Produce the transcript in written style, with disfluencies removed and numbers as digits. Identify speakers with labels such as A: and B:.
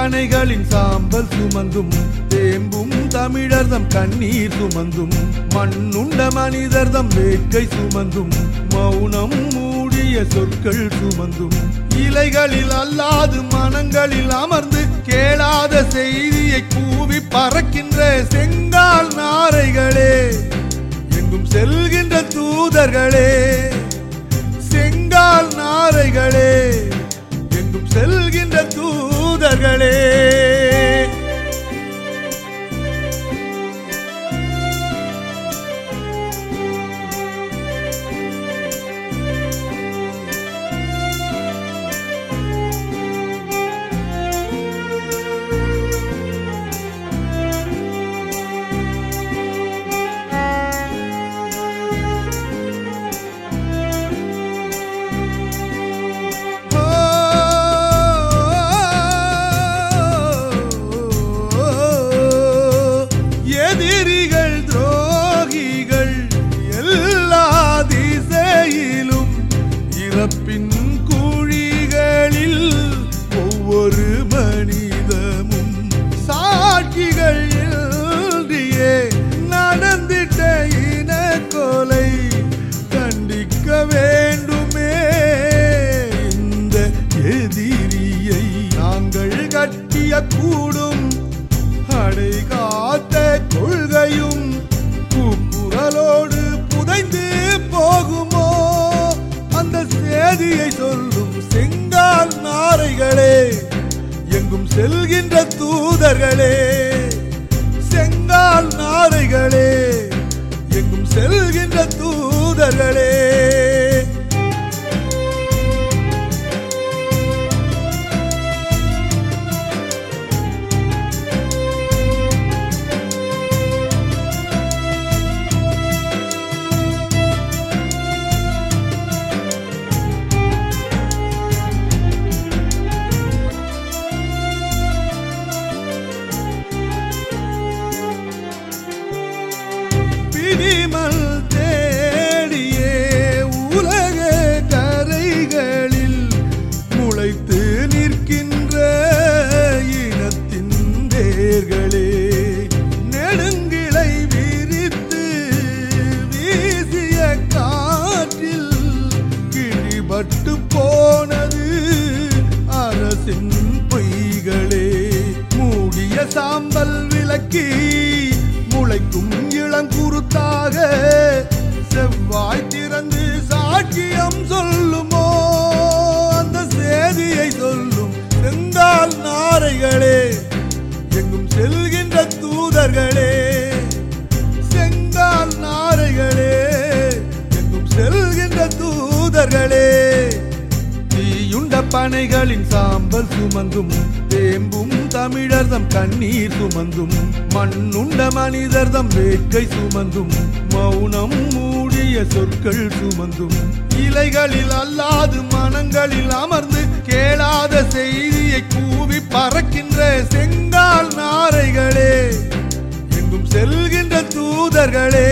A: பனைகளின் சாம்பல் சுமந்தும் தேம்பும் தமிழர்தம் கண்ணீர் சுமந்தும் மண்ணுண்ட மனிதர்தம் வேட்கை சுமந்தும் மௌனம் மூடிய சொற்கள் சுமந்தும் இலைகளில் அல்லாது மனங்களில் அமர்ந்து கேளாத செய்தியை கூவி பறக்கின்ற செங்கால் நாரைகளே, எங்கும் செல்கின்ற தூதர்களே, செங்கால் நாரைகளே, எங்கும் செல்கின்ற தூதர்களே. எதிரிகள் துரோகிகள் எல்லா திசையிலும் இறப்பின் குழிகளில் ஒவ்வொரு மனிதமும் சாட்சிகள் இன்றியே நடந்திட்ட இன கொலை கண்டிக்க வேண்டுமே. இந்த எதிரியை நாங்கள் கட்டிய கூடும் அடை காத்த கொள்கையும் கூக்குரலோடு புதைந்து போகுமோ? அந்த செய்தியை சொல்லும் செங்கால் நாரைகளே, எங்கும் செல்கின்ற தூதர்களே, செங்கால் நாரைகளே, எங்கும் செல்கின்ற தூதர்களே. விடிமல் தேடியே உலக கரைகளில் முளைத்து நிற்கின்ற இனத்தின் வேர்களே, நெடுங்கிளை விரித்து வீசிய காற்றில் கிழிபட்டு போனது அரசின் பொய்களே. மூடிய சாம்பல் விளக்கி முளைக்கும் இளங்குருத்தாக செவ்வாய் திறந்து சாட்சியம் சொல்லுமோ? அந்த செய்தியை சொல்லும் செங்கால் நாரைகளே, எங்கும் செல்கின்ற தூதர்களே, செங்கால் நாரைகளே, எங்கும் செல்கின்ற தூதர்களே. தீயுண்ட பனைகளின் சாம்பல் சுமந்தும் தேம்பும் தமிழர்தம் கண்ணீர் சுமந்தும் மண்ணுண்ட மனிதர்தம் வேட்கை சுமந்தும் மௌனம் மூடிய சொற்கள் சுமந்தும் இலைகளில் அல்லாது மனங்களில் அமர்ந்து கேளாத செய்தியை கூவி பறக்கின்ற செங்கால் நாரைகளே, எங்கும் செல்கின்ற தூதர்களே,